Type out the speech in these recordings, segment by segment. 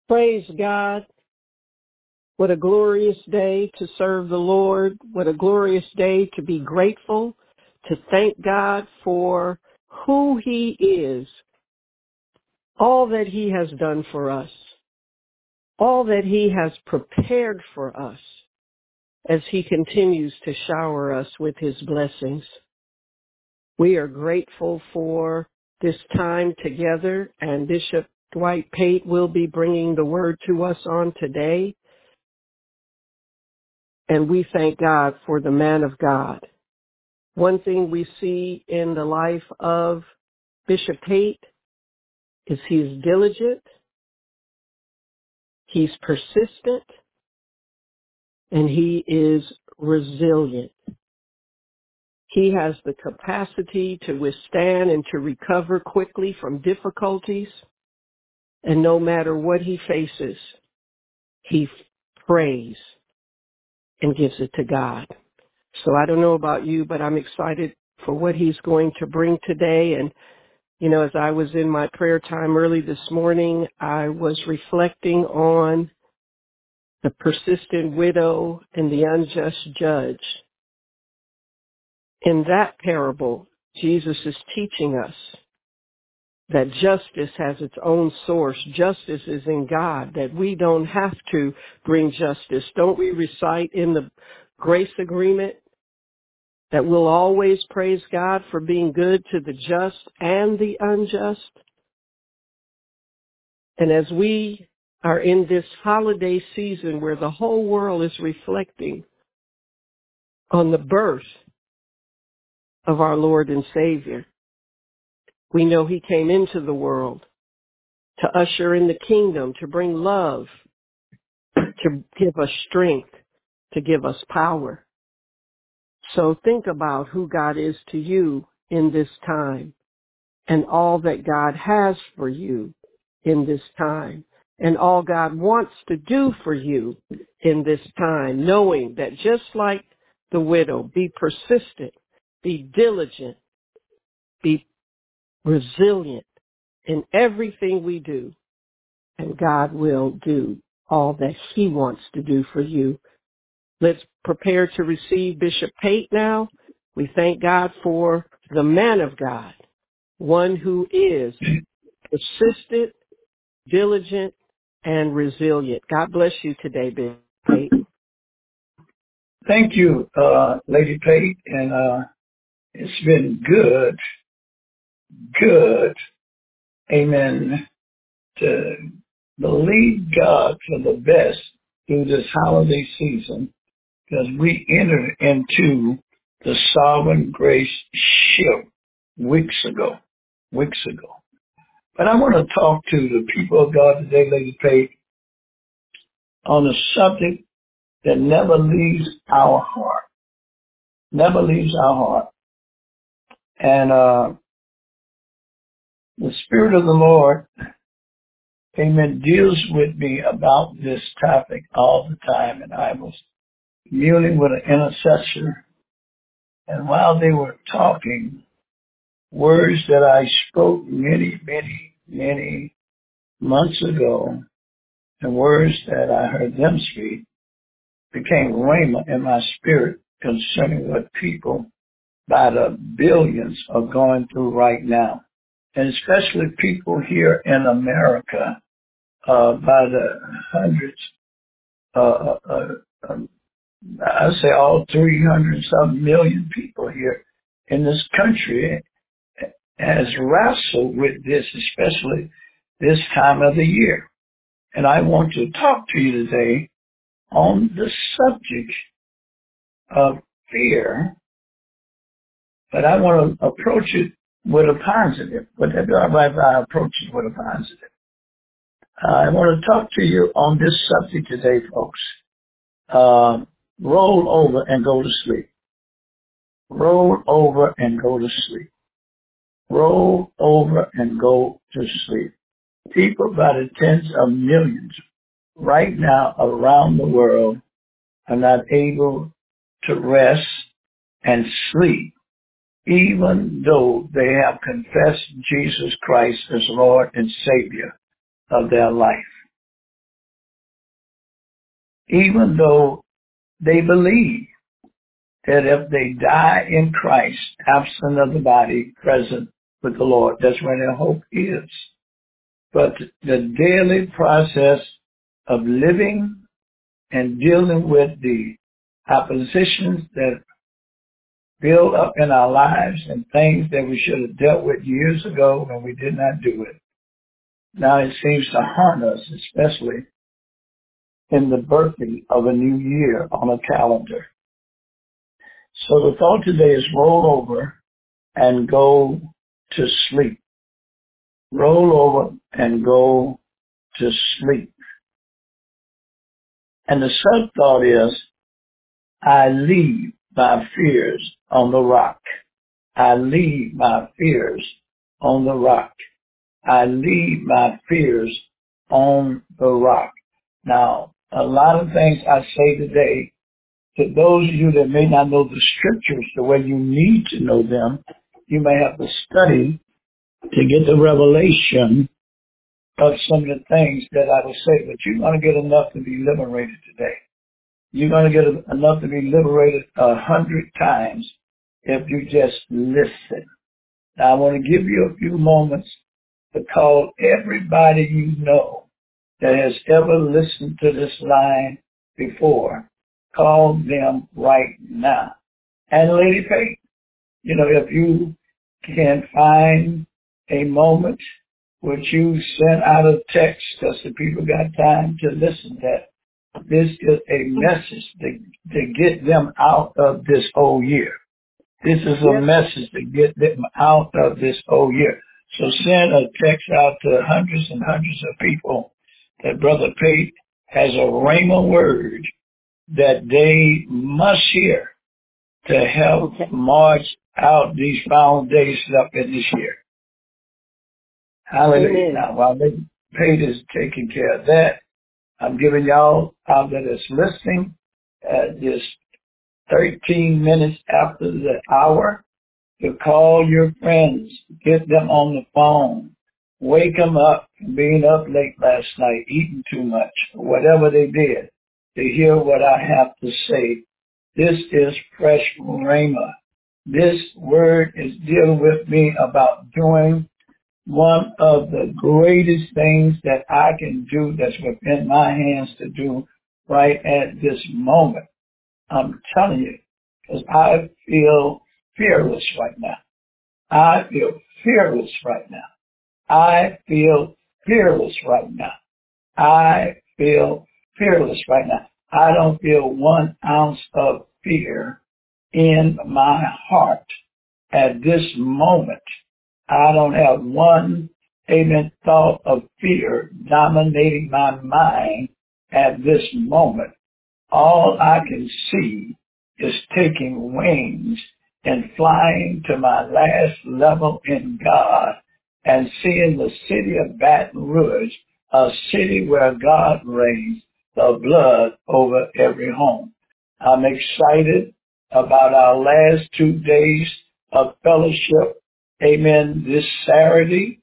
Praise God. What a glorious day to serve the Lord. What a glorious day to be grateful, to thank God for who He is, all that He has done for us, all that He has prepared for us as He continues to shower us with His blessings. We are grateful for this time together, and Bishop Dwight Pate will be bringing the word to us on today. And we thank God for the man of God. One thing we see in the life of Bishop Pate is he's diligent, he's persistent, and he is resilient. He has the capacity to withstand and to recover quickly from difficulties. And no matter what he faces, he prays and gives it to God. So I don't know about you, but I'm excited for what he's going to bring today. And, you know, as I was in my prayer time early this morning, I was reflecting on the persistent widow and the unjust judge. In that parable, Jesus is teaching us that justice has its own source. Justice is in God, that we don't have to bring justice. Don't we recite in the grace agreement that we'll always praise God for being good to the just and the unjust? And as we are in this holiday season where the whole world is reflecting on the birth of our Lord and Savior, we know He came into the world to usher in the kingdom, to bring love, to give us strength, to give us power. So think about who God is to you in this time and all that God has for you in this time and all God wants to do for you in this time, knowing that just like the widow, be persistent, be diligent, be resilient in everything we do, and God will do all that He wants to do for you. Let's prepare to receive Bishop Pate now. We thank God for the man of God, one who is persistent, diligent, and resilient. God bless you today, Bishop Pate. Thank you, Lady Pate, and it's been good, amen, to believe God for the best through this holiday season, because we entered into the sovereign grace ship weeks ago. But I want to talk to the people of God today, Lady Pate, on a subject that never leaves our heart. And the Spirit of the Lord, amen, deals with me about this topic all the time. And I was communing with an intercessor. And while they were talking, words that I spoke many months ago, and words that I heard them speak, became rhema in my spirit concerning what people by the billions are going through right now. And especially people here in America, by the hundreds, I say all 300 some million people here in this country has wrestled with this, especially this time of the year. And I want to talk to you today on the subject of fear, but I want to approach it with a positive. Would that be all right if I approach it with a positive? I want to talk to you on this subject today, folks. Roll over and go to sleep. Roll over and go to sleep. Roll over and go to sleep. People by the tens of millions right now around the world are not able to rest and sleep, even though they have confessed Jesus Christ as Lord and Savior of their life. even though they believe that if they die in Christ, absent of the body, present with the Lord, that's where their hope is. But the daily process of living and dealing with the oppositions that build up in our lives and things that we should have dealt with years ago when we did not do it. Now it seems to haunt us, especially in the birthing of a new year on a calendar. So the thought today is roll over and go to sleep. Roll over and go to sleep. And the sub thought is, I leave my fears on the rock. I leave my fears on the rock. I leave my fears on the rock. Now, a lot of things I say today, to those of you that may not know the scriptures the way you need to know them, you may have to study to get the revelation of some of the things that I will say, but you're going to get enough to be liberated today. You're going to get enough to be liberated 100 times if you just listen. Now, I want to give you a few moments to call everybody you know that has ever listened to this line before. Call them right now. And Lady Faith, you know, if you can find a moment which you send out a text because the people got time to listen, that this is a message to get them out of this whole year. This is a message to get them out of this whole year. So send a text out to hundreds and hundreds of people that Brother Pate has a rhema word that they must hear to help march out these foundations up in this year. Hallelujah. Now, while Pate is taking care of that, I'm giving y'all out that is listening just 13 minutes after the hour to call your friends, get them on the phone, wake them up from being up late last night, eating too much, whatever they did, to hear what I have to say. This is fresh rhema. This word is dealing with me about doing one of the greatest things that I can do that's within my hands to do right at this moment. I'm telling you, because I feel fearless right now. I feel fearless right now. I feel fearless right now. I feel fearless right now. I don't feel 1 ounce of fear in my heart at this moment. I don't have one, amen, thought of fear dominating my mind at this moment. All I can see is taking wings and flying to my last level in God and seeing the city of Baton Rouge, a city where God reigns, the blood over every home. I'm excited about our last 2 days of fellowship. Amen. This Saturday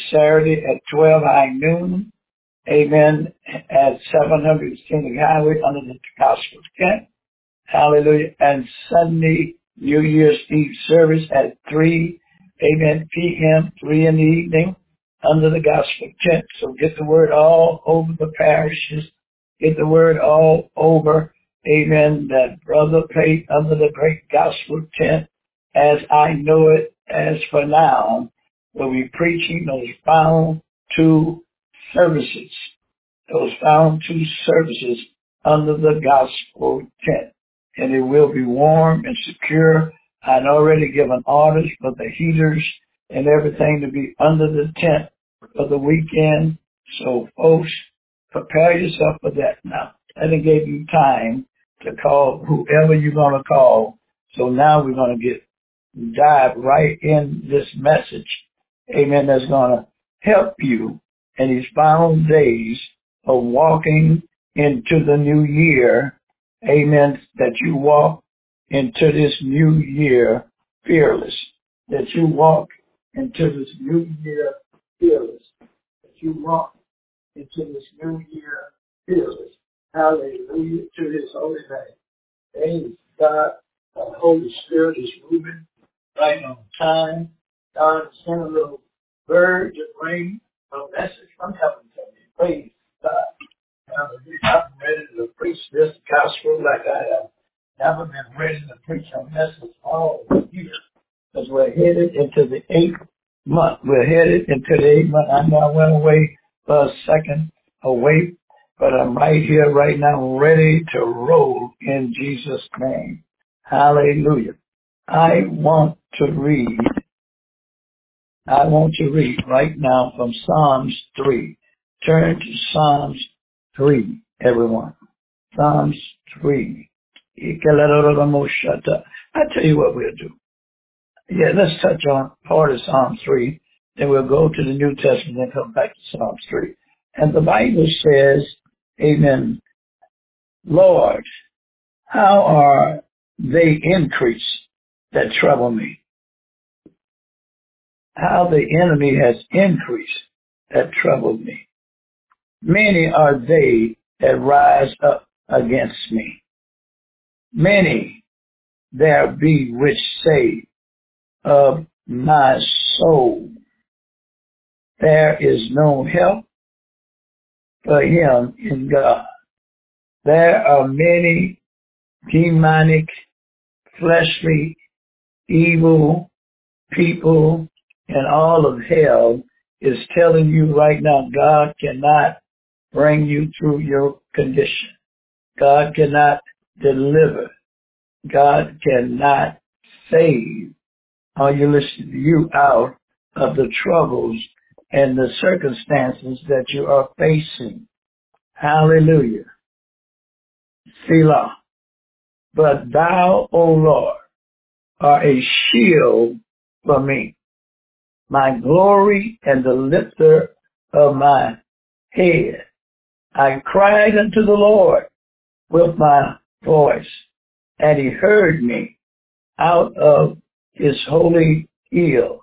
at 12 high noon. Amen. At 700 Scenic Highway under the Gospel Tent. Hallelujah. And Sunday, New Year's Eve service at 3, amen, p.m., 3 in the evening under the Gospel Tent. So get the word all over the parishes. Get the word all over, amen, that Brother Pate under the great Gospel Tent, as I know it as for now, will be preaching those final 2 services. Those found 2 services under the Gospel Tent. And it will be warm and secure. I'd already given orders for the heaters and everything to be under the tent for the weekend. So folks, prepare yourself for that now. And it gave you time to call whoever you're going to call. So now we're going to dive right in this message. Amen. That's going to help you in these final days of walking into the new year. Amen. That you walk into this new year fearless. That you walk into this new year fearless. That you walk into this new year fearless. Hallelujah to his holy name. Praise God. The Holy Spirit is moving right on time. God sent a little bird to bring a message from heaven to me. Praise God. Hallelujah. I'm ready to preach this gospel like I have never been ready to preach a message all year. Because we're headed into the 8th month. We're headed into the 8th month. I know I went away for a second away, but I'm right here right now ready to roll in Jesus' name. Hallelujah. I want to read right now from Psalms 3. Turn to Psalms 3, everyone. Psalms 3. I tell you what we'll do. Yeah, let's touch on part of Psalm 3. Then we'll go to the New Testament and come back to Psalm 3. And the Bible says, amen, Lord, how are they increased that trouble me? How the enemy has increased that troubled me. Many are they that rise up against me. Many there be which say of my soul, there is no help for him in God. There are many demonic, fleshly, evil people, and all of hell is telling you right now God cannot bring you through your condition. God cannot deliver. God cannot save. Are you listening? You out of the troubles and the circumstances that you are facing. Hallelujah. Selah. But thou, O Lord, art a shield for me, my glory and the lifter of my head. I cried unto the Lord with my voice, and he heard me out of his holy hill.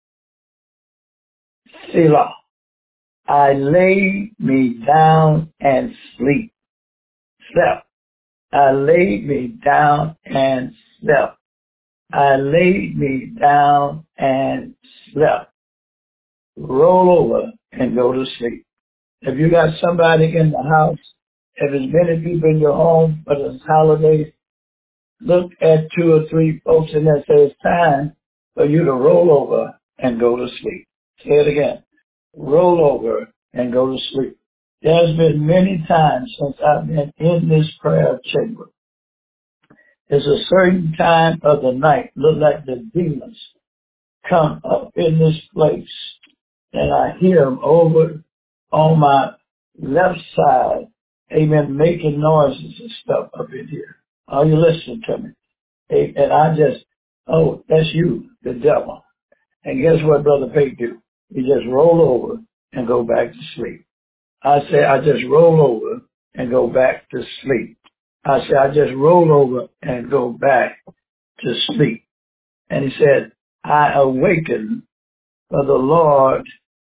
Selah. I lay me down and slept. I laid me down and slept. I laid me down and slept. Roll over and go to sleep. If you got somebody in the house, if there's many people in your home for this holiday, look at 2 or 3 folks in there, say it's time for you to roll over and go to sleep. Say it again. Roll over and go to sleep. There's been many times since I've been in this prayer chamber. There's a certain time of the night, look like the demons come up in this place, and I hear them over on my left side, amen, making noises and stuff up in here. Are you listening to me? And I just, oh, that's you, the devil. And guess what Brother Pate do? He just roll over and go back to sleep. I say, I just roll over and go back to sleep. I say, I just roll over and go back to sleep. And he said, I awaken, for the Lord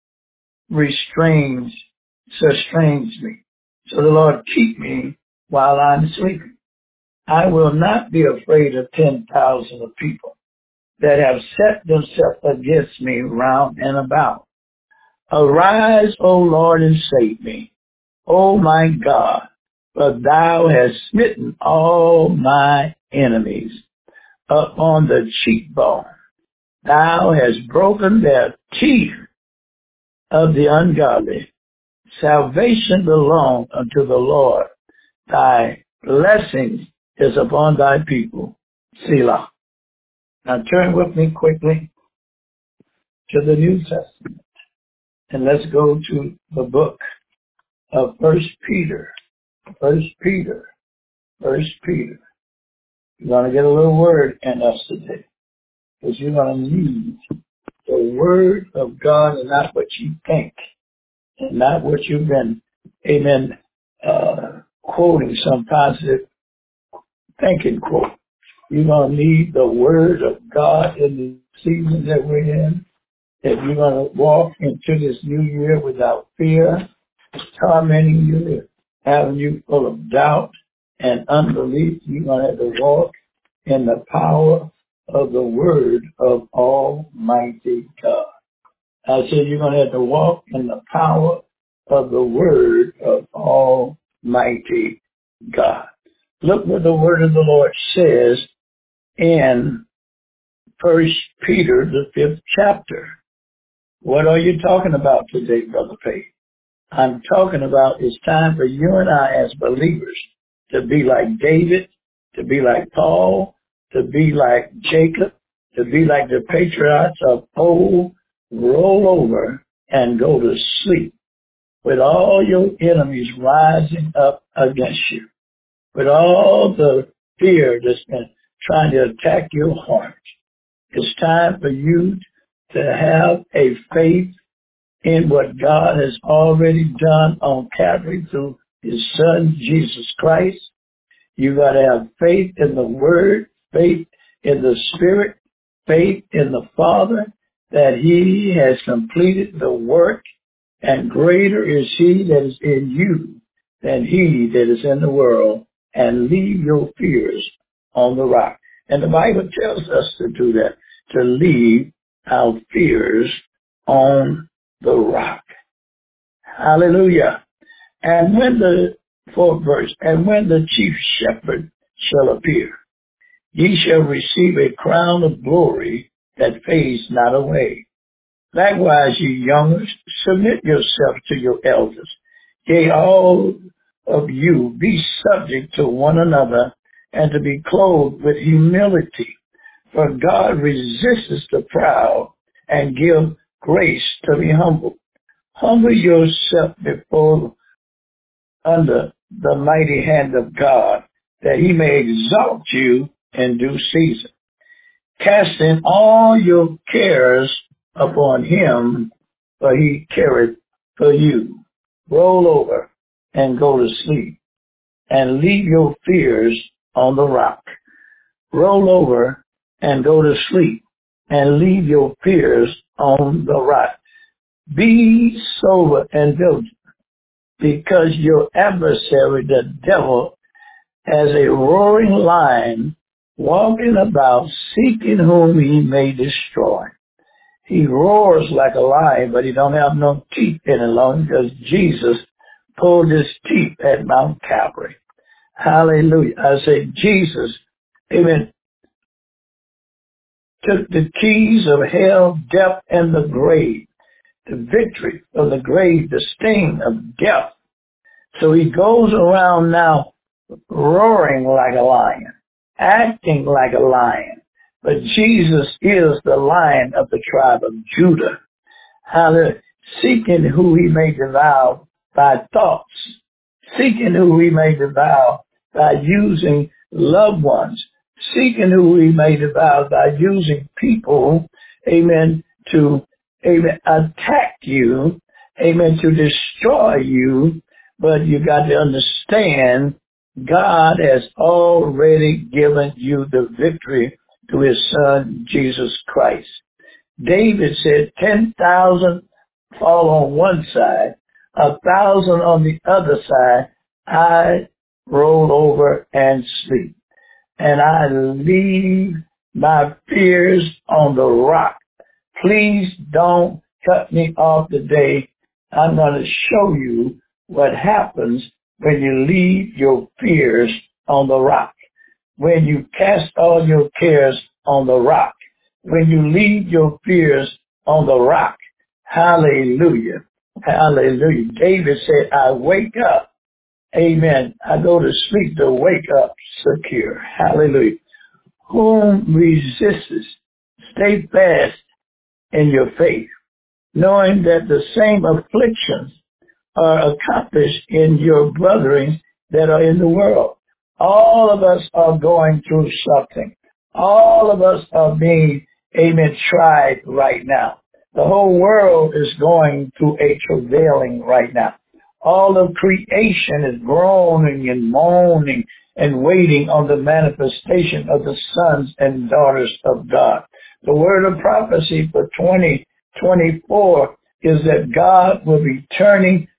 sustains me. So the Lord keep me while I'm sleeping. I will not be afraid of 10,000 of people that have set themselves against me round and about. Arise, O Lord, and save me. O my God, for thou hast smitten all my enemies upon the cheekbone. Thou hast broken their teeth of the ungodly. Salvation belongs unto the Lord. Thy blessing is upon thy people. Selah. Now turn with me quickly to the New Testament. And let's go to the book of First Peter. First Peter. You're going to get a little word in us today. Because you're going to need the word of God and not what you think. And not what you've been, amen, quoting some positive thinking quote. You're going to need the word of God in the season that we're in. If you're going to walk into this new year without fear tormenting you, having you full of doubt and unbelief. You're going to have to walk in the power of the word of Almighty God. I said you're going to have to walk in the power of the word of Almighty God. Look what the word of the Lord says in 1 Peter, the 5th chapter. What are you talking about today, Brother Faith? I'm talking about it's time for you and I as believers to be like David, to be like Paul, to be like Jacob, to be like the patriarchs of old, roll over and go to sleep with all your enemies rising up against you, with all the fear that's been trying to attack your heart. It's time for you to have a faith in what God has already done on Calvary through his son, Jesus Christ. You got to have faith in the word, faith in the spirit, faith in the Father, that he has completed the work, and greater is he that is in you than he that is in the world, and leave your fears on the rock. And the Bible tells us to do that, to leave our fears on the rock. Hallelujah. And when the fourth verse, and when the chief shepherd shall appear, ye shall receive a crown of glory that fades not away. Likewise, ye youngers, submit yourself to your elders. Yea, all of you be subject to one another, and to be clothed with humility. For God resists the proud, and give grace to the humble. Humble yourself before under the mighty hand of God, that he may exalt you in due season, casting all your cares upon him, for he careth for you. Roll over and go to sleep, and leave your fears on the rock. Roll over and go to sleep, and leave your fears on the rock. Be sober and vigilant, because your adversary, the devil, as a roaring lion, walking about, seeking whom he may destroy. He roars like a lion, but he don't have no teeth any longer, because Jesus pulled his teeth at Mount Calvary. Hallelujah. I say Jesus, amen, took the keys of hell, death, and the grave, the victory of the grave, the sting of death. So he goes around now roaring like a lion, acting like a lion. But Jesus is the Lion of the tribe of Judah. Hallelujah. Seeking who he may devour by thoughts, seeking who he may devour by using loved ones, seeking who he may devour by using people, amen, to, amen, attack you, amen, to destroy you. But you got to understand, God has already given you the victory through his son, Jesus Christ. David said 10,000 fall on one side, 1,000 on the other side. I roll over and sleep, and I leave my fears on the rock. Please don't cut me off today. I'm going to show you what happens when you leave your fears on the rock. When you cast all your cares on the rock. When you leave your fears on the rock. Hallelujah. Hallelujah. David said, I wake up. Amen. I go to sleep to wake up secure. Hallelujah. Whom resists, stay fast in your faith, knowing that the same afflictions are accomplished in your brethren that are in the world. All of us are going through something. All of us are being, amen, tried right now. The whole world is going through a travailing right now. All of creation is groaning and moaning and waiting on the manifestation of the sons and daughters of God. The word of prophecy for 2024 is that God will be turning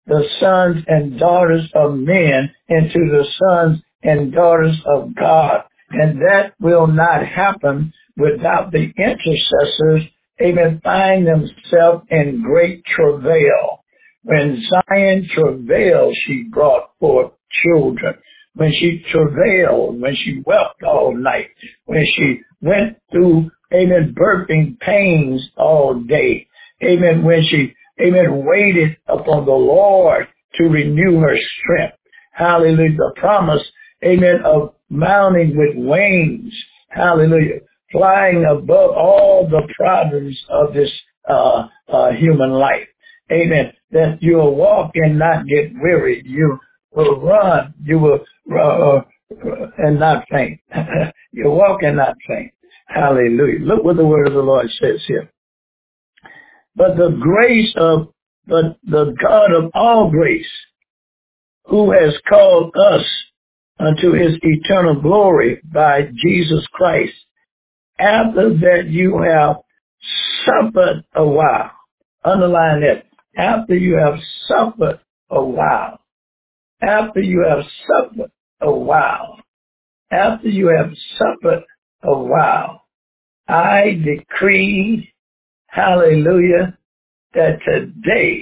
the sons and daughters of men into the sons and daughters of God. And that will not happen without the intercessors, amen, find themselves in great travail. When Zion travailed, she brought forth children. When she travailed, when she wept all night, when she went through, amen, birthing pains all day, amen, when she, amen, waited upon the Lord to renew her strength. Hallelujah. The promise, amen, of mounting with wings. Hallelujah. Flying above all the problems of this human life. Amen. That you will walk and not get weary. You will run. You will and not faint. You walk and not faint. Hallelujah. Look what the word of the Lord says here. But the grace of the God of all grace, who has called us unto his eternal glory by Jesus Christ, after that you have suffered a while. Underline that. After you have suffered a while. After you have suffered a while. After you have suffered a while. I decree, hallelujah, that today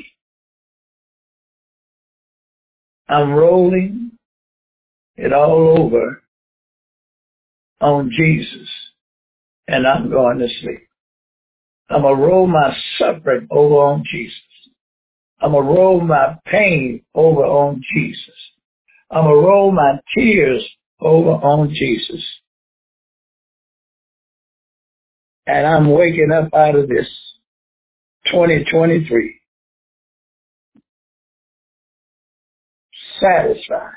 I'm rolling it all over on Jesus, and I'm going to sleep. I'm going to roll my suffering over on Jesus. I'm going to roll my pain over on Jesus. I'm going to roll my tears over on Jesus. And I'm waking up out of this 2023 satisfied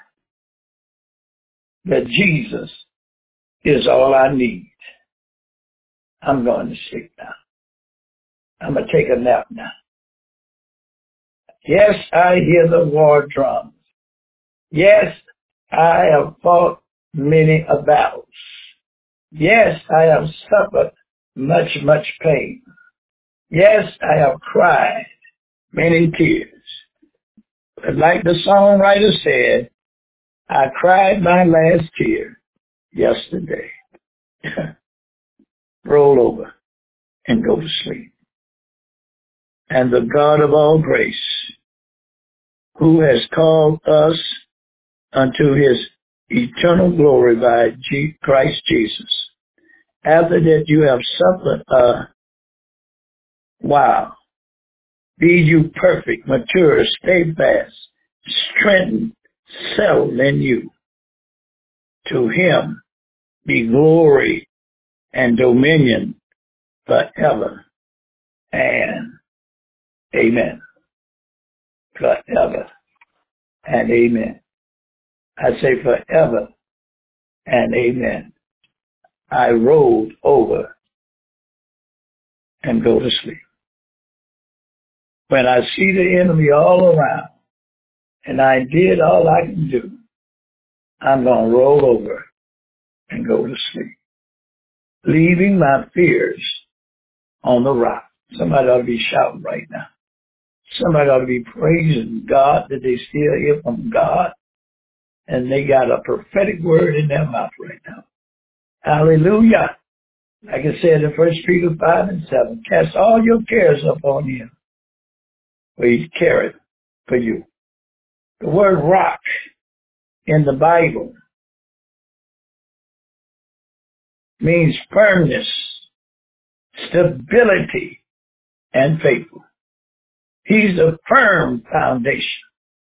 that Jesus is all I need. I'm going to sleep now. I'm going to take a nap now. Yes, I hear the war drums. Yes, I have fought many battles. Yes, I have suffered much, much pain. Yes, I have cried many tears. But like the songwriter said, I cried my last tear yesterday. Roll over and go to sleep. And the God of all grace, who has called us unto his eternal glory by Christ Jesus, after that you have suffered a while, be you perfect, mature, steadfast, strengthened, settled in you. To him be glory and dominion forever and amen. Forever and amen. I say forever and amen. I rolled over and go to sleep. When I see the enemy all around and I did all I can do, I'm going to roll over and go to sleep, leaving my fears on the rock. Somebody ought to be shouting right now. Somebody ought to be praising God that they still hear from God and they got a prophetic word in their mouth right now. Hallelujah. Like I said in 1 Peter 5:7, cast all your cares upon him, for he careth for you. The word rock in the Bible means firmness, stability, and faithful. He's a firm foundation.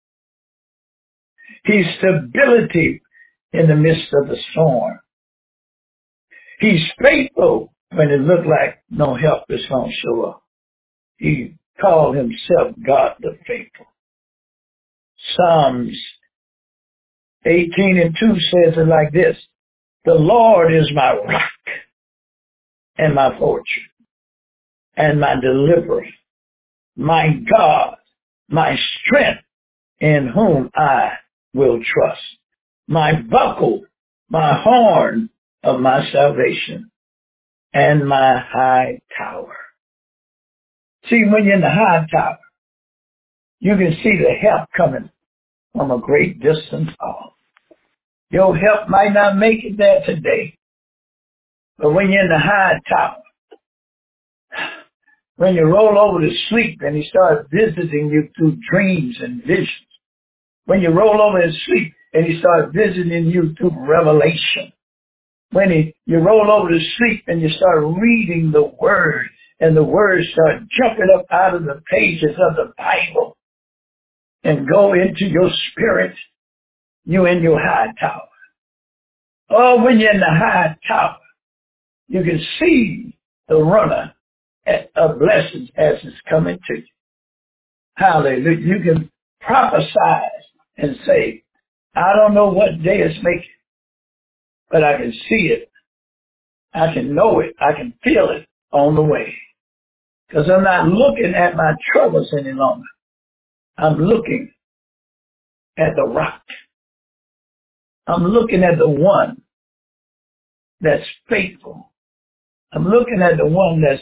He's stability in the midst of the storm. He's faithful when it looked like no help is going to show up. He called himself God the faithful. Psalms 18:2 says it like this: the Lord is my rock and my fortress and my deliverer, my God, my strength, in whom I will trust, my buckle, my horn of my salvation, and my high tower. See, when you're in the high tower, You can see the help coming from a great distance off. Your help might not make it there today, but when you're in the high tower, when you roll over to sleep and he starts visiting you through dreams and visions, when you roll over and sleep and he starts visiting you through revelation, when you roll over to sleep and you start reading the Word and the words start jumping up out of the pages of the Bible and go into your spirit, you in your high tower. Oh, when you're in the high tower, you can see the runner of blessings as it's coming to you. Hallelujah. You can prophesy and say, I don't know what day it's making, but I can see it. I can know it. I can feel it on the way. Because I'm not looking at my troubles any longer. I'm looking at the rock. I'm looking at the one that's faithful. I'm looking at the one that's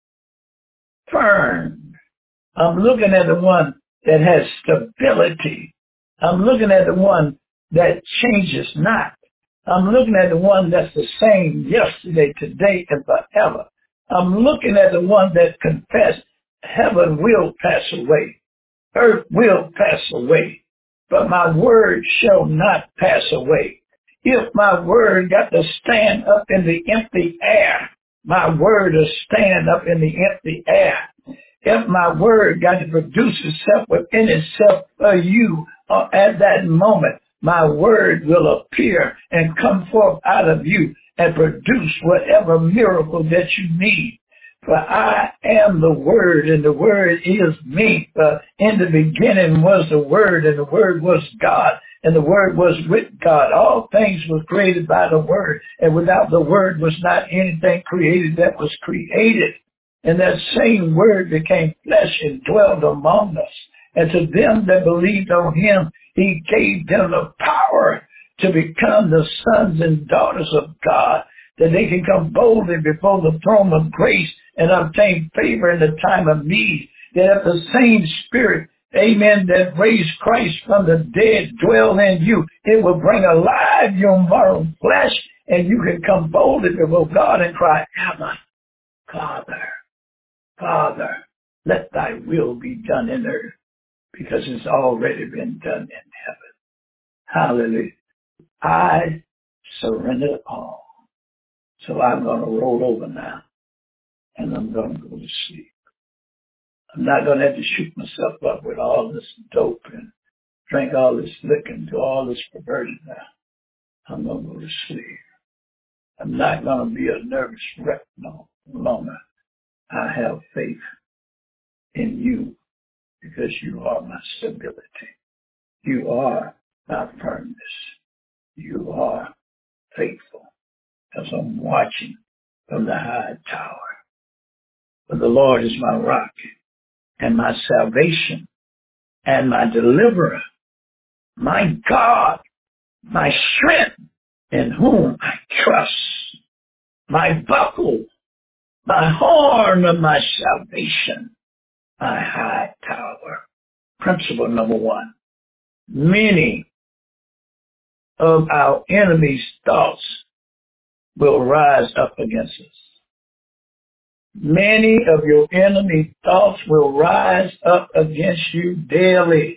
firm. I'm looking at the one that has stability. I'm looking at the one that changes not. I'm looking at the one that's the same yesterday, today, and forever. I'm looking at the one that confessed heaven will pass away. Earth will pass away, but my word shall not pass away. If my word got to stand up in the empty air, my word will stand up in the empty air. If my word got to produce itself within itself for you at that moment, my word will appear and come forth out of you and produce whatever miracle that you need. For I am the Word, and the Word is me. In the beginning was the Word, and the Word was God, and the Word was with God. All things were created by the Word, and without the Word was not anything created that was created. And that same Word became flesh and dwelled among us. And to them that believed on Him, He gave them the power to become the sons and daughters of God, that they can come boldly before the throne of grace and obtain favor in the time of need. That if the same Spirit, amen, that raised Christ from the dead dwell in you, it will bring alive your mortal flesh, and you can come boldly before God and cry, Abba, Father, Father, let thy will be done in earth, because it's already been done in heaven. Hallelujah. I surrender all. So I'm going to roll over now, and I'm going to go to sleep. I'm not going to have to shoot myself up with all this dope and drink all this liquor and do all this perversion now. I'm going to go to sleep. I'm not going to be a nervous wreck no longer. I have faith in you because you are my stability. You are my firmness. You are faithful as I'm watching from the high tower. For the Lord is my rock and my salvation and my deliverer, my God, my strength, in whom I trust, my buckle, my horn of my salvation, my high tower. Principle number one, many of our enemies' thoughts will rise up against us. Many of your enemy thoughts will rise up against you daily.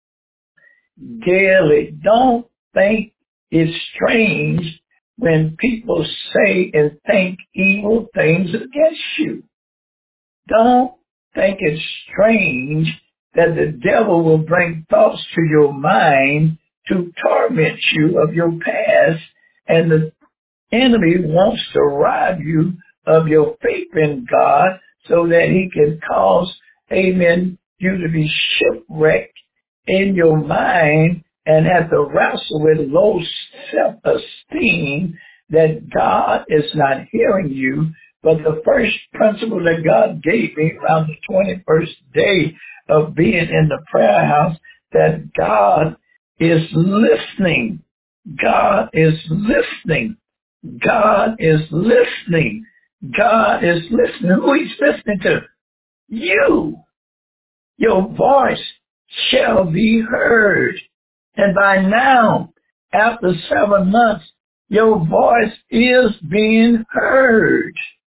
Daily. Don't think it's strange when people say and think evil things against you. Don't think it's strange that the devil will bring thoughts to your mind to torment you of your past, and the enemy wants to rob you of your faith in God so that he can cause, amen, you to be shipwrecked in your mind and have to wrestle with low self-esteem that God is not hearing you. But the first principle that God gave me around the 21st day of being in the prayer house, that God is listening. God is listening. God is listening. God is listening. Who he's listening to? You. Your voice shall be heard. And by now, after 7 months, your voice is being heard.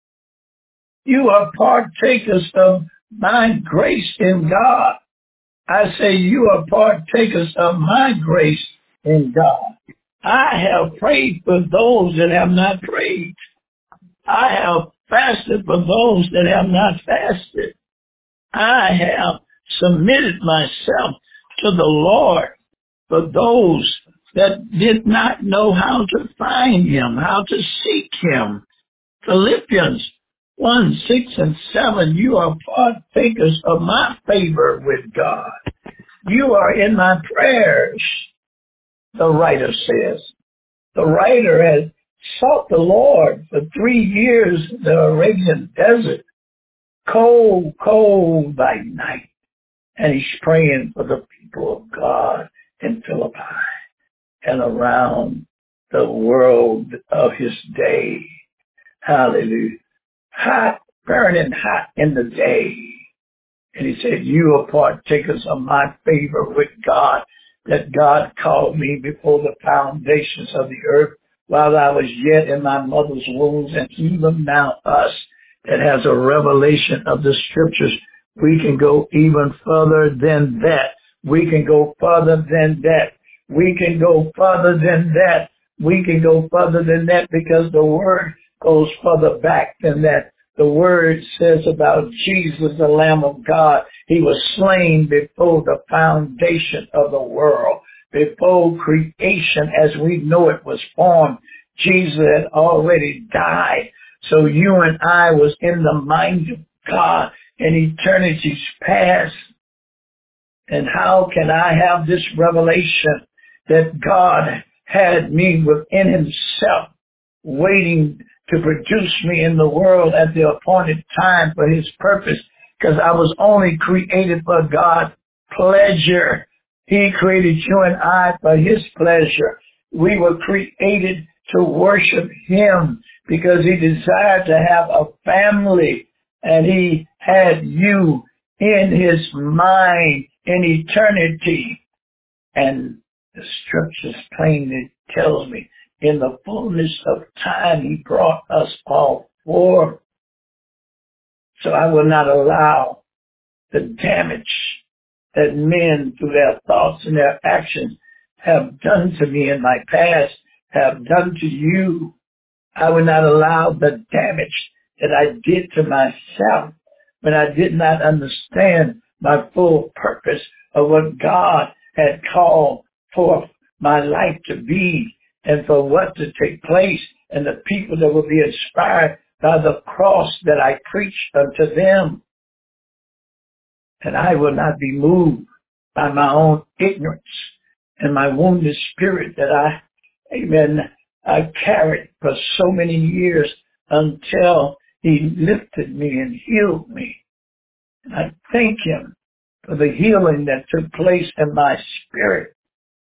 You are partakers of my grace in God. I say you are partakers of my grace in God. I have prayed for those that have not prayed. I have fasted for those that have not fasted. I have submitted myself to the Lord for those that did not know how to find him, how to seek him. Philippians 1, 6, and 7, you are partakers of my favor with God. You are in my prayers, the writer says. The writer has sought the Lord for 3 years in the Arabian desert, cold, cold by night. And he's praying for the people of God in Philippi and around the world of his day. Hallelujah. Hot, burning hot in the day. And he said, you are partakers of my favor with God, that God called me before the foundations of the earth while I was yet in my mother's wombs, and even now us that has a revelation of the scriptures, we can go even further than that. We can go further than that. We can go further than that. We can go further than that because the word goes further back than that. The word says about Jesus, the Lamb of God, he was slain before the foundation of the world. Before creation as we know it was formed, Jesus had already died. So you and I was in the mind of God in eternity's past. And how can I have this revelation that God had me within himself, waiting to produce me in the world at the appointed time for his purpose? Because I was only created for God's pleasure. He created you and I for his pleasure. We were created to worship him because he desired to have a family, and he had you in his mind in eternity. And the scriptures plainly tells me in the fullness of time he brought us all forth. So I will not allow the damage that men through their thoughts and their actions have done to me in my past, have done to you. I will not allow the damage that I did to myself when I did not understand my full purpose of what God had called for my life to be and for what to take place and the people that will be inspired by the cross that I preached unto them. And I will not be moved by my own ignorance and my wounded spirit that I carried for so many years until he lifted me and healed me. And I thank him for the healing that took place in my spirit.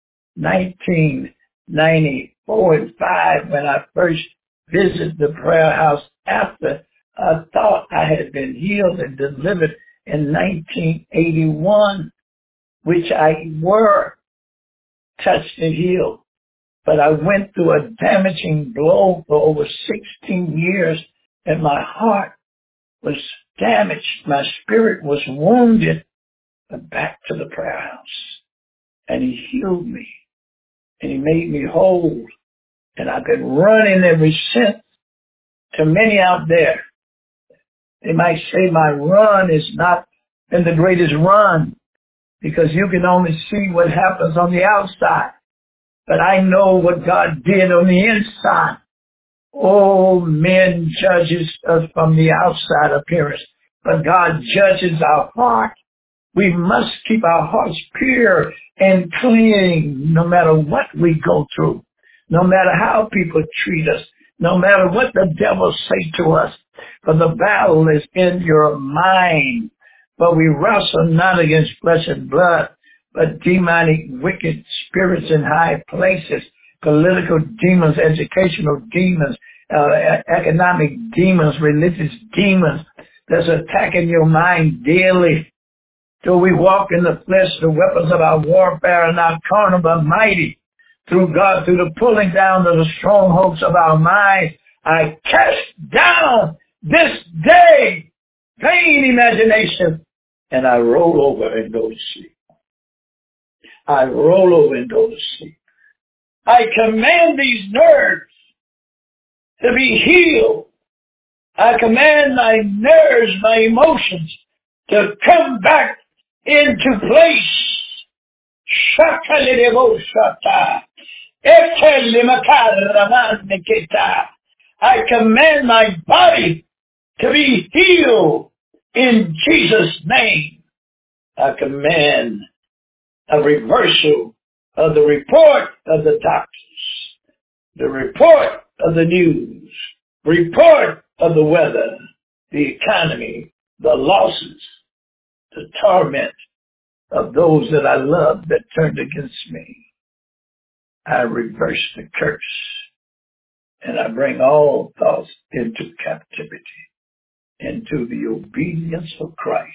1994 and 5, when I first visited the prayer house after I thought I had been healed and delivered in 1981, which I were touched and healed. But I went through a damaging blow for over 16 years, and my heart was damaged. My spirit was wounded. But back to the prayer house. And he healed me. And he made me whole. And I've been running ever since. To many out there, they might say my run is not been the greatest run because you can only see what happens on the outside. But I know what God did on the inside. Oh, men judges us from the outside appearance, but God judges our heart. We must keep our hearts pure and clean no matter what we go through, no matter how people treat us, no matter what the devil say to us. For the battle is in your mind. But we wrestle not against flesh and blood, but demonic wicked spirits in high places, political demons, educational demons, economic demons, religious demons that's attacking your mind daily. Though we walk in the flesh, the weapons of our warfare are not carnal but mighty through God, through the pulling down of the strongholds of our mind. I cast down this day vain imagination, and I roll over and go to sleep. I roll over and go to sleep. I command these nerves to be healed. I command my nerves, my emotions to come back into place. I command my body to be healed in Jesus' name. I command a reversal of the report of the doctors, the report of the news, report of the weather, the economy, the losses, the torment of those that I love that turned against me. I reverse the curse, and I bring all thoughts into captivity, into the obedience of Christ.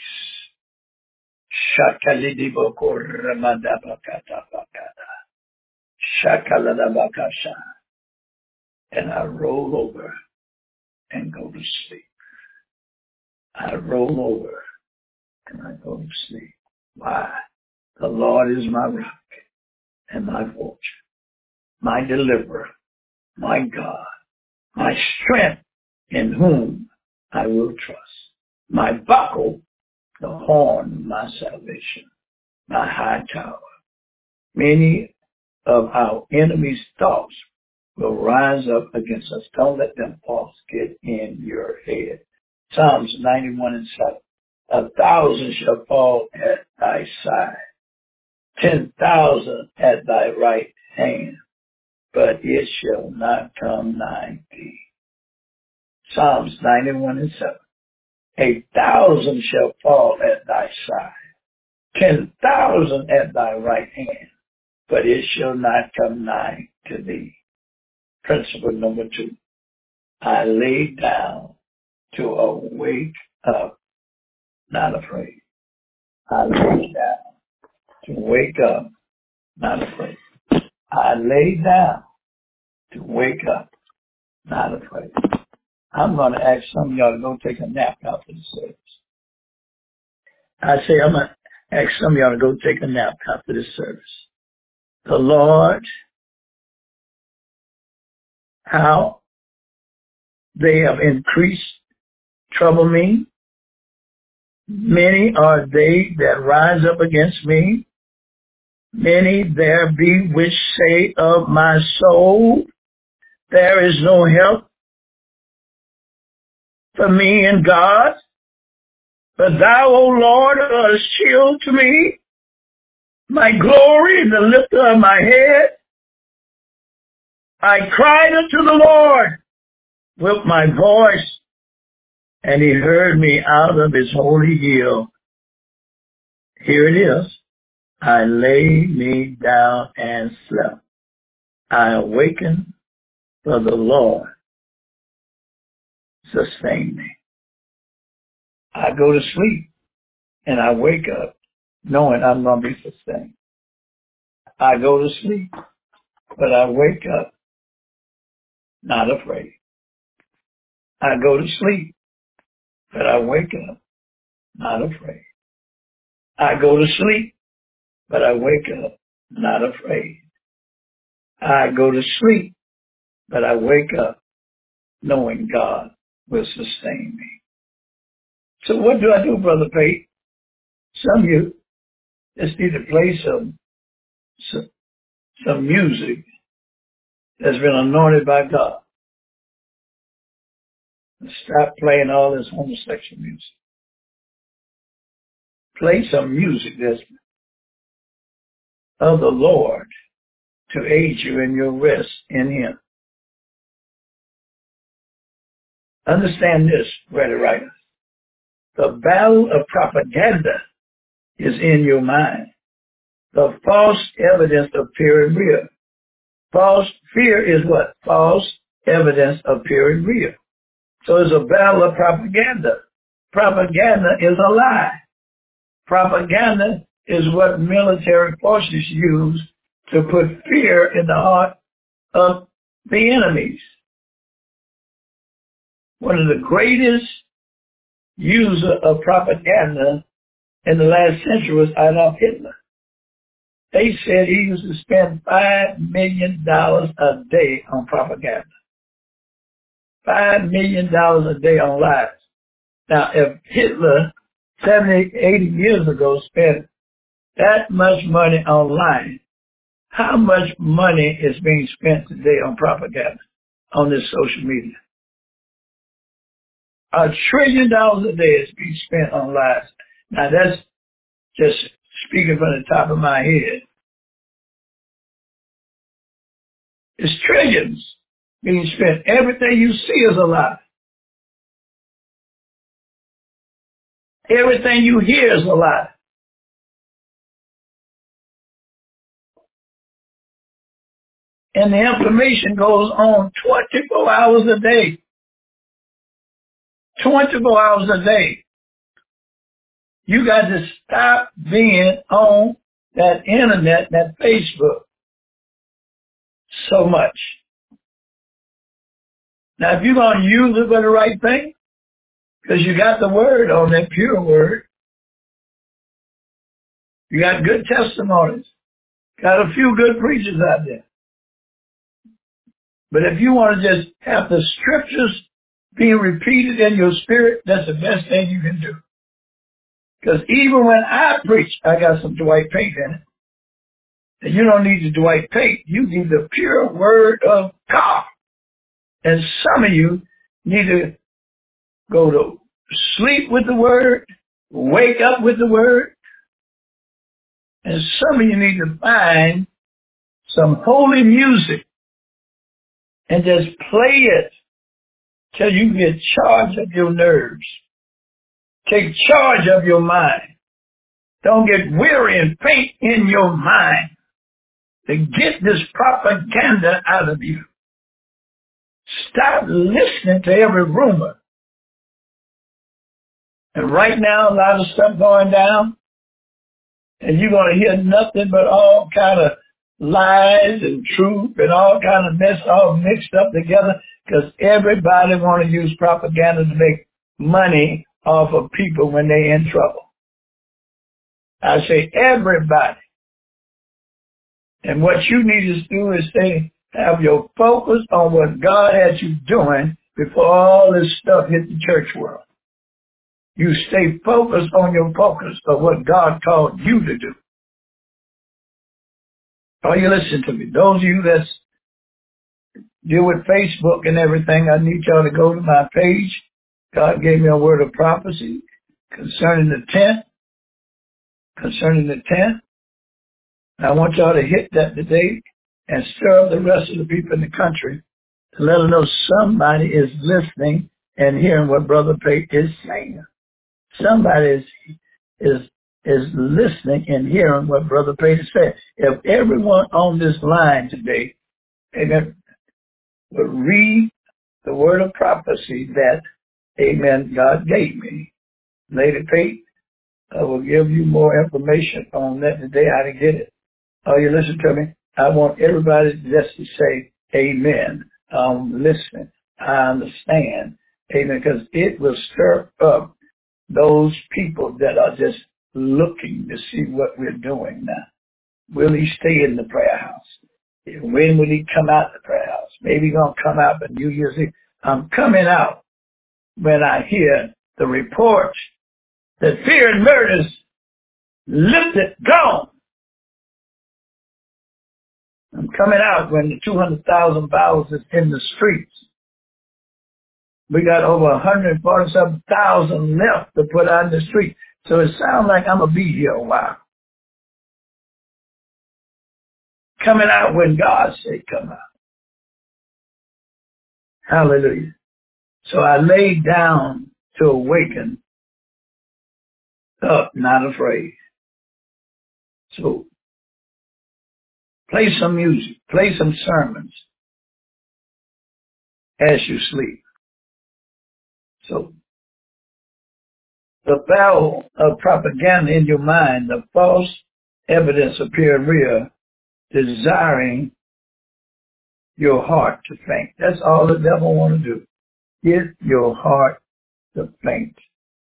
And I roll over and go to sleep. I roll over and I go to sleep. Why? The Lord is my rock and my fortress, my deliverer, my God, my strength in whom I will trust, my buckle, the horn of my salvation, my high tower. Many of our enemies' thoughts will rise up against us. Don't let them thoughts get in your head. Psalms 91:7. 1,000 shall fall at thy side, 10,000 at thy right hand, but it shall not come nigh thee. Psalms 91:7. 1,000 shall fall at thy side, 10,000 at thy right hand, but it shall not come nigh to thee. Principle number 2. I lay down to awake up, not afraid. I lay down to wake up, not afraid. I lay down to wake up, not afraid. I'm going to ask some of y'all to go take a nap after the service. I say I'm going to ask some of y'all to go take a nap after this service. The Lord, how they have increased trouble me. Many are they that rise up against me. Many there be which say of my soul, there is no help for me in God. But thou, O Lord, art a shield to me, my glory, and the lifter of my head. I cried unto the Lord with my voice, and he heard me out of his holy hill. Here it is. I lay me down and slept. I awakened, for the Lord sustained me. I go to sleep, and I wake up knowing I'm going to be sustained. I go to sleep, but I wake up not afraid. I go to sleep, but I wake up not afraid. I go to sleep, but I wake up not afraid. I go to sleep, but I wake up knowing God will sustain me. So what do I do, Brother Pate? Some of you just need to play some music that's been anointed by God. Stop playing all this homosexual music. Play some music that's of the Lord to aid you in your rest in Him. Understand this, Brother Writer. The battle of propaganda is in your mind. The false evidence appearing real. False fear is what? False evidence appearing real. So it's a battle of propaganda. Propaganda is a lie. Propaganda is what military forces use to put fear in the heart of the enemies. One of the greatest users of propaganda in the last century was Adolf Hitler. They said he used to spend $5 million a day on propaganda. $5 million a day on lies. Now, if Hitler 70, 80 years ago spent that much money on lying, how much money is being spent today on propaganda on this social media? $1 trillion a day is being spent on lies. Now, that's just speaking from the top of my head. It's trillions being spent. Everything you see is a lie. Everything you hear is a lie. And the information goes on 24 hours a day. 24 hours a day. You got to stop being on that internet, that Facebook, so much. Now, if you're going to use it for the right thing, because you got the word on that pure word, you got good testimonies, got a few good preachers out there. But if you want to just have the scriptures being repeated in your spirit, that's the best thing you can do. Because even when I preach, I got some Dwight Pate in it. And you don't need the Dwight Pate. You need the pure word of God. And some of you need to go to sleep with the word, wake up with the word. And some of you need to find some holy music and just play it till you get charge of your nerves. Take charge of your mind. Don't get weary and faint in your mind to get this propaganda out of you. Stop listening to every rumor. And right now, a lot of stuff going down, and you're going to hear nothing but all kind of lies and truth and all kind of mess all mixed up together because everybody want to use propaganda to make money off of people when they're in trouble. I say everybody. And what you need to do is have your focus on what God has you doing before all this stuff hit the church world. You stay focused on your focus of what God called you to do. Are you listening to me? Those of you that deal with Facebook and everything, I need y'all to go to my page. God gave me a word of prophecy concerning the tent. I want y'all to hit that today and stir up the rest of the people in the country to let them know somebody is listening and hearing what Brother Pate is saying. Somebody is listening and hearing what Brother Pate is saying. If everyone on this line today, amen, will read the word of prophecy that, amen, God gave me, Lady Pate, I will give you more information on that today, how to get it. Oh, you listen to me? I want everybody just to say amen. I'm listening. I understand. Amen. Because it will stir up those people that are just looking to see what we're doing now. Will he stay in the prayer house? When will he come out the prayer house? Maybe he's going to come out, but New Year's Eve. I'm coming out when I hear the report that fear and murders lifted, gone. I'm coming out when the 200,000 barrels is in the streets. We got over 147,000 left to put on the street. So it sounds like I'm going to be here a while. Coming out when God said come out. Hallelujah. So I laid down to awaken up, not afraid. So play some music, play some sermons as you sleep. So The battle of propaganda in your mind, the false evidence appear real, desiring your heart to faint. That's all the devil want to do. Get your heart to faint.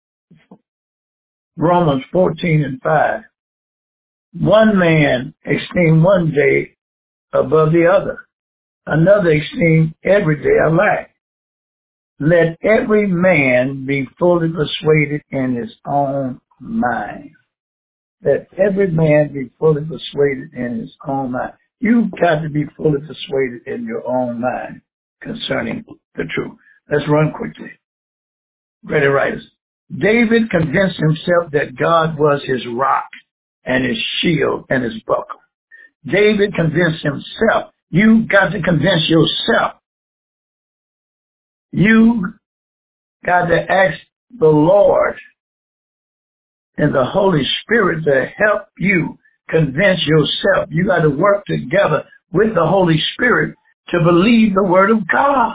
Romans 14:5. One man esteemed one day above the other. Another esteemed every day alike. Let every man be fully persuaded in his own mind. Let every man be fully persuaded in his own mind. You've got to be fully persuaded in your own mind concerning the truth. Let's run quickly. Ready, writers. David convinced himself that God was his rock and his shield and his buckler. David convinced himself. You've got to convince yourself. You got to ask the Lord and the Holy Spirit to help you convince yourself. You got to work together with the Holy Spirit to believe the Word of God.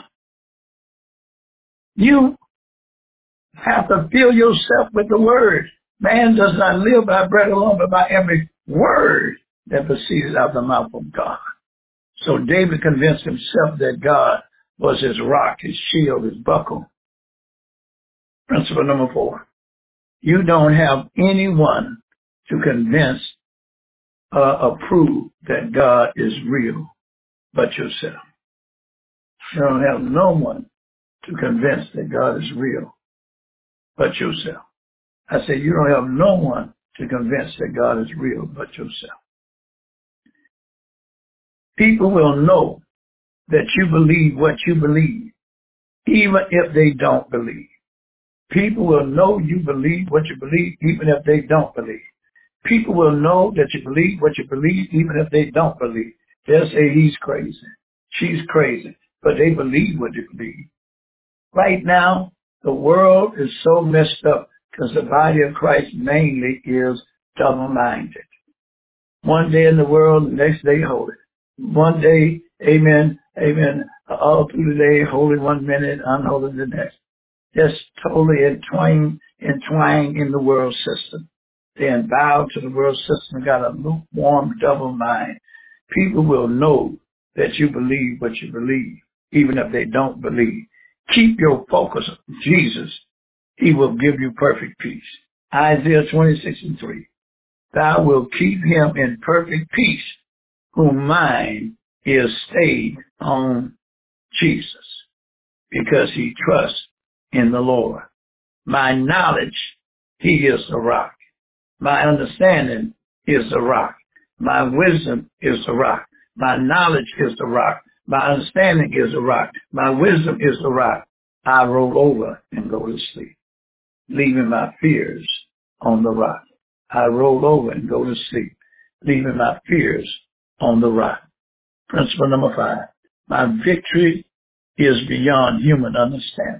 You have to fill yourself with the Word. Man does not live by bread alone, but by every word that proceeds out of the mouth of God. So David convinced himself that God was his rock, his shield, his buckle. Principle number 4. You don't have anyone to convince or prove that God is real but yourself. You don't have no one to convince that God is real but yourself. I say you don't have no one to convince that God is real but yourself. People will know that you believe what you believe, even if they don't believe. People will know you believe what you believe, even if they don't believe. People will know that you believe what you believe, even if they don't believe. They'll say he's crazy. She's crazy. But they believe what they believe. Right now, the world is so messed up because the body of Christ mainly is double-minded. One day in the world, the next day holy. One day, amen, all through the day, holy 1 minute, unholy the next. Just totally entwined in the world system. They bow to the world system and got a lukewarm double mind. People will know that you believe what you believe, even if they don't believe. Keep your focus on Jesus. He will give you perfect peace. Isaiah 26:3. Thou wilt keep him in perfect peace, whom mind is stayed on Jesus, because he trusts in the Lord. My knowledge, he is the rock. My understanding is the rock. My wisdom is the rock. My knowledge is the rock. My understanding is the rock. My wisdom is the rock. I roll over and go to sleep, leaving my fears on the rock. I roll over and go to sleep, leaving my fears on the rock. Principle number 5. My victory is beyond human understanding.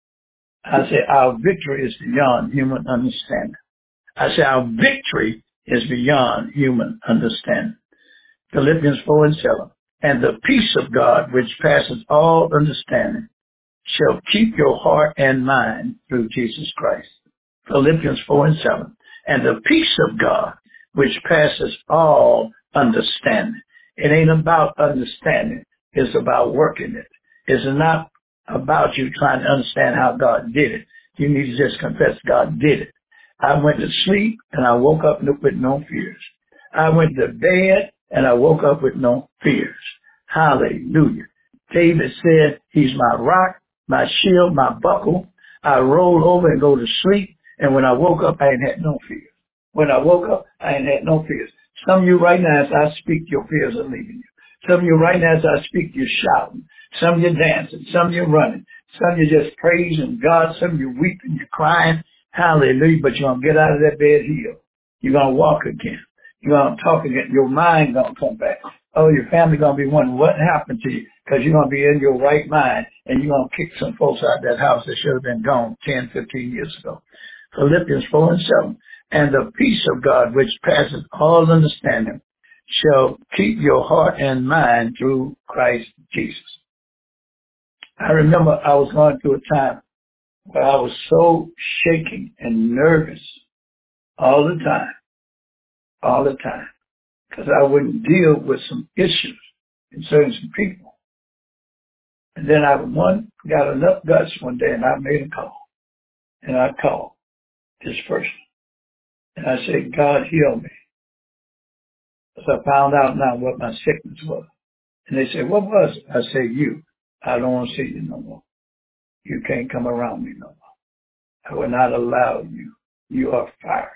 I say our victory is beyond human understanding. I say our victory is beyond human understanding. Philippians 4:7. And the peace of God, which passes all understanding, shall keep your heart and mind through Jesus Christ. Philippians 4:7. And the peace of God, which passes all understanding. It ain't about understanding. It's about working it. It's not about you trying to understand how God did it. You need to just confess God did it. I went to sleep and I woke up with no fears. I went to bed and I woke up with no fears. Hallelujah. David said, he's my rock, my shield, my buckle. I roll over and go to sleep. And when I woke up, I ain't had no fears. When I woke up, I ain't had no fears. Some of you right now, as I speak, your fears are leaving you. Some of you right now, as I speak, you're shouting. Some of you dancing. Some of you running. Some of you just praising God. Some of you weeping, you're crying. Hallelujah. But you're going to get out of that bed healed. You're going to walk again. You're going to talk again. Your mind going to come back. Oh, your family going to be wondering what happened to you, because you're going to be in your right mind and you're going to kick some folks out of that house that should have been gone 10, 15 years ago. Philippians 4:7. And the peace of God, which passes all understanding, shall keep your heart and mind through Christ Jesus. I remember I was going through a time But I was so shaking and nervous all the time, because I wouldn't deal with some issues concerning some people. And then I got enough guts one day, and I made a call. And I called this person. And I said, God, heal me. So I found out now what my sickness was. And they said, what was it? I said, you. I don't want to see you no more. You can't come around me no more. I will not allow you. You are fired.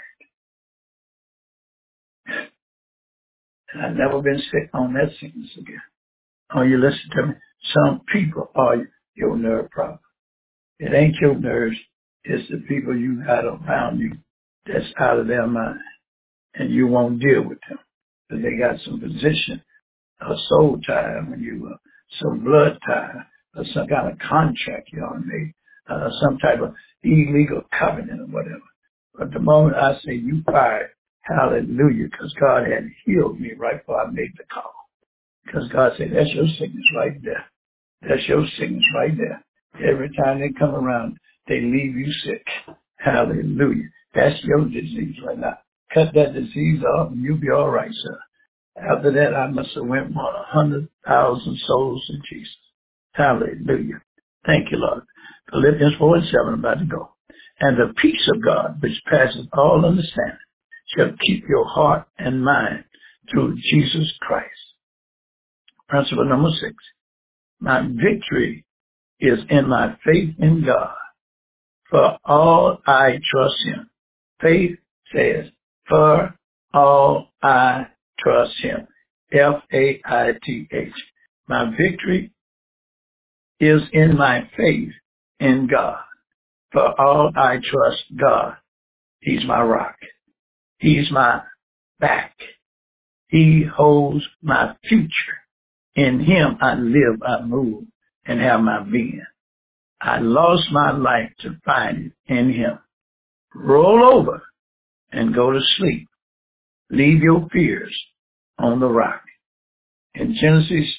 And I've never been sick on that sickness again. Oh, you listen to me. Some people are your nerve problem. It ain't your nerves. It's the people you got around you that's out of their mind. And you won't deal with them. Because they got some position, a soul tie when you, some blood tie, or some kind of contract you all made, some type of illegal covenant or whatever. But the moment I say you fired, hallelujah, because God had healed me right before I made the call. Because God said, that's your sickness right there. That's your sickness right there. Every time they come around, they leave you sick. Hallelujah. That's your disease right now. Cut that disease off and you'll be all right, sir. After that, I must have went on 100,000 souls in Jesus. Hallelujah. Thank you, Lord. Philippians 4:7, I'm about to go. And the peace of God, which passes all understanding, shall keep your heart and mind through Jesus Christ. Principle number 6. My victory is in my faith in God. For all I trust him. Faith says, for all I trust him. Faith. My victory is in my faith in God. For all I trust God. He's my rock. He's my back. He holds my future. In him I live, I move, and have my being. I lost my life to find it in him. Roll over and go to sleep. Leave your fears on the rock. In Genesis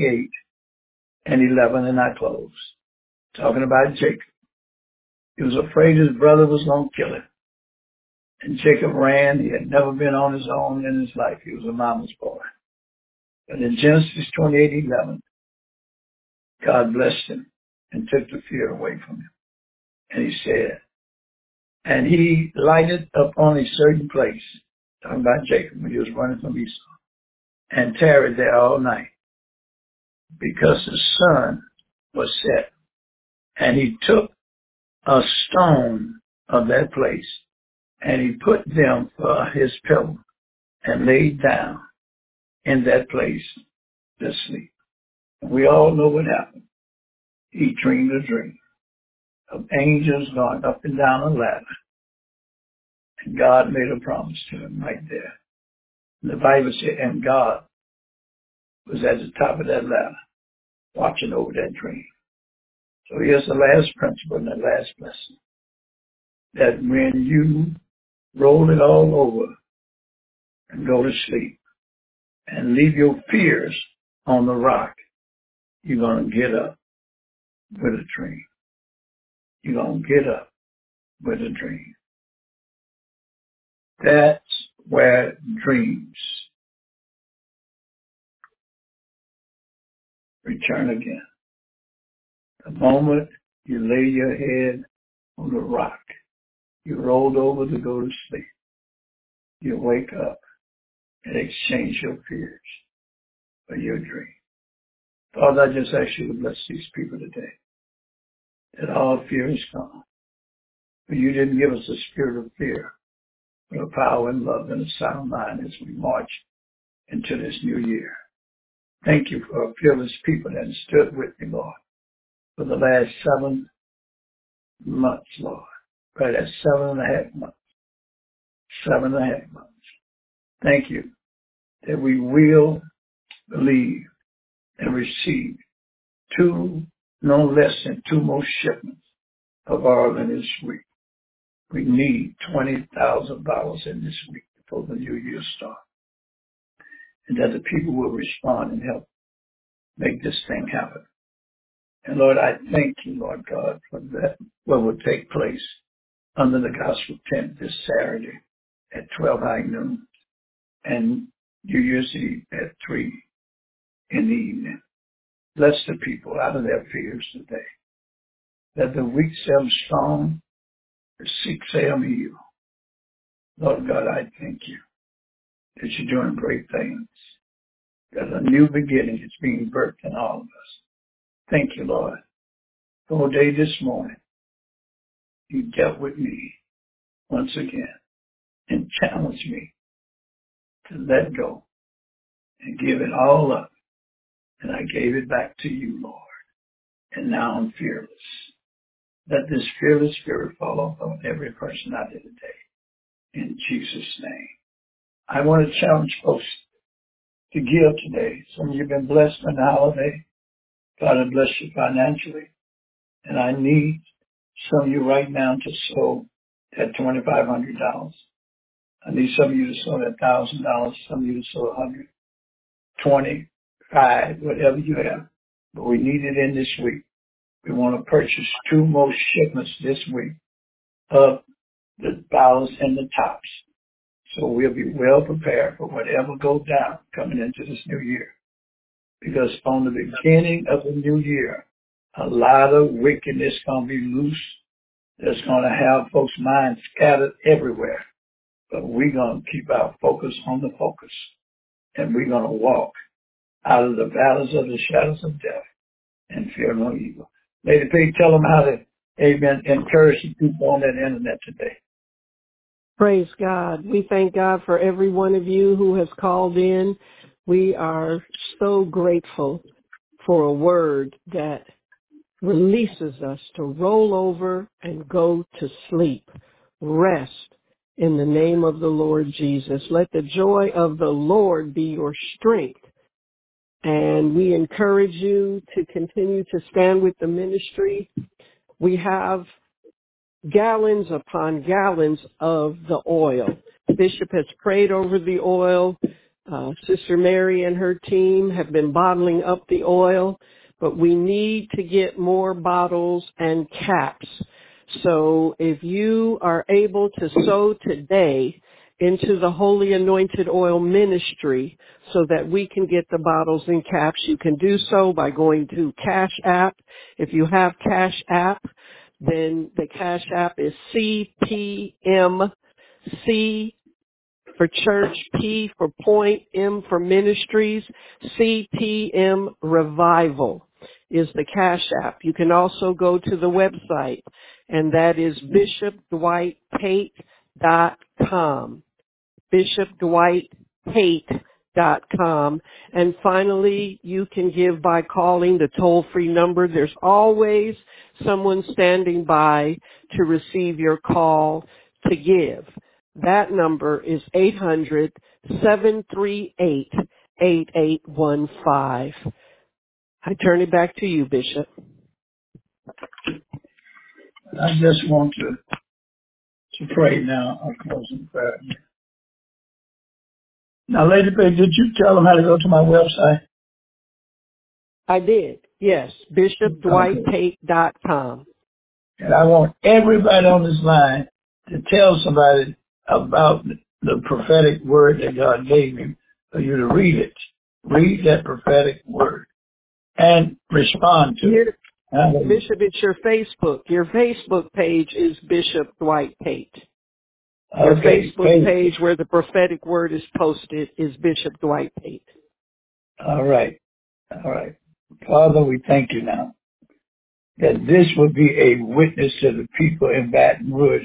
28:11, and I close, talking about Jacob. He was afraid his brother was going to kill him. And Jacob ran. He had never been on his own in his life. He was a mama's boy. But in Genesis 28:11, God blessed him and took the fear away from him. And he said, and he lighted upon a certain place, talking about Jacob when he was running from Esau, and tarried there all night, because the sun was set. And he took a stone of that place, and he put them for his pillow, and laid down in that place to sleep. And we all know what happened. He dreamed a dream of angels going up and down a ladder, and God made a promise to him right there. And the Bible said, and God was at the top of that ladder, watching over that dream. So here's the last principle and the last lesson. That when you roll it all over and go to sleep and leave your fears on the rock, you're going to get up with a dream. You're going to get up with a dream. That's where dreams return again. The moment you lay your head on the rock, you rolled over to go to sleep, you wake up and exchange your fears for your dream. Father, I just ask you to bless these people today, that all fear is gone. For you didn't give us a spirit of fear, but a power and love and a sound mind as we march into this new year. Thank you for a fearless people that stood with me, Lord, for the last 7 months, Lord. Right at 7.5 months. 7.5 months. Thank you that we will believe and receive no less than 2 more shipments of oil in this week. We need $20,000 in this week before the new year starts. And that the people will respond and help make this thing happen. And Lord, I thank you, Lord God, for that, what will take place under the gospel tent this Saturday at 12 high noon and New Year's Eve at 3 in the evening. Bless the people out of their fears today. Let the weak say I'm strong, the sick say I'm healed. Lord God, I thank you that you're doing great things. That a new beginning is being birthed in all of us. Thank you, Lord. The whole day this morning, you dealt with me once again and challenged me to let go and give it all up. And I gave it back to you, Lord. And now I'm fearless. Let this fearless spirit fall upon every person out there today. In Jesus' name. I want to challenge folks to give today. Some of you have been blessed on the holiday. God will bless you financially. And I need some of you right now to sow that $2,500. I need some of you to sow that $1,000. Some of you to sow 100, 25, whatever you have. But we need it in this week. We want to purchase 2 more shipments this week of the bows and the tops. So we'll be well prepared for whatever goes down coming into this new year. Because on the beginning of the new year, a lot of wickedness going to be loose. That's going to have folks' minds scattered everywhere. But we're going to keep our focus on the focus. And we're going to walk out of the valleys of the shadows of death and fear no evil. Lady P, tell them how to, amen, encourage the people on that internet today. Praise God. We thank God for every one of you who has called in. We are so grateful for a word that releases us to roll over and go to sleep. Rest in the name of the Lord Jesus. Let the joy of the Lord be your strength. And we encourage you to continue to stand with the ministry. We have gallons upon gallons of the oil. Bishop has prayed over the oil. Sister Mary and her team have been bottling up the oil, but we need to get more bottles and caps. So if you are able to sow today into the Holy Anointed Oil Ministry so that we can get the bottles and caps, you can do so by going to Cash App. If you have Cash App, then the Cash App is CPMC for church, P for point, M for ministries, CPM Revival is the Cash App. You can also go to the website, and that is bishopdwightpate.com. bishopdwightpate.com. And finally, you can give by calling the toll-free number. There's always someone standing by to receive your call to give. That number is 800-738-8815. I turn it back to you, Bishop. I just want to pray now. I'll close in prayer. Now, Lady Page, did you tell them how to go to my website? I did, yes, bishopdwightpate.com. And I want everybody on this line to tell somebody about the prophetic word that God gave me for you to read it. Read that prophetic word and respond to it. Bishop, it's your Facebook. Your Facebook page is Bishop Dwight Pate. Your Facebook page where the prophetic word is posted is Bishop Dwight Pate. All right. All right. Father, we thank you now that this would be a witness to the people in Baton Rouge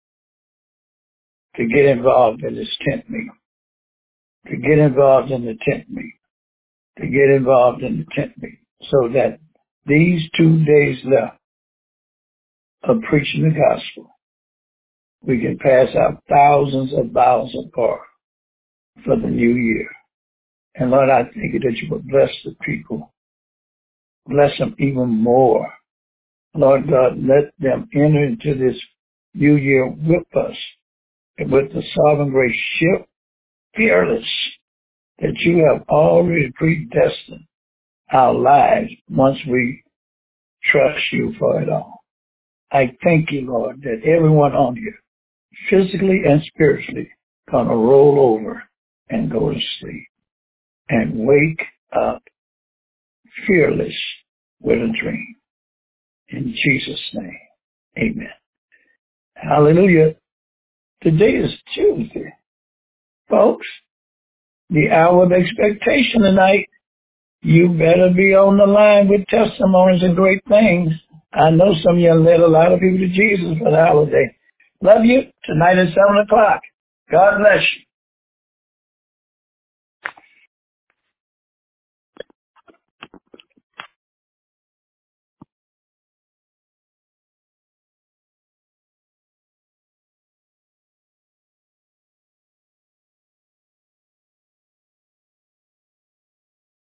to get involved in this tent meeting, to get involved in the tent meeting, to get involved in the tent meeting, so that these 2 days left of preaching the gospel, we can pass out thousands of bottles of oil for the new year. And Lord, I thank you that you would bless the people, bless them even more. Lord God, let them enter into this new year with us, and with the sovereign grace ship, fearless, that you have already predestined our lives once we trust you for it all. I thank you, Lord, that everyone on here, physically and spiritually, gonna roll over and go to sleep and wake up fearless with a dream. In Jesus' name, amen. Hallelujah. Today is Tuesday. Folks, the hour of expectation tonight. You better be on the line with testimonies and great things. I know some of you led a lot of people to Jesus for the holiday. Love you. Tonight at 7 o'clock. God bless you.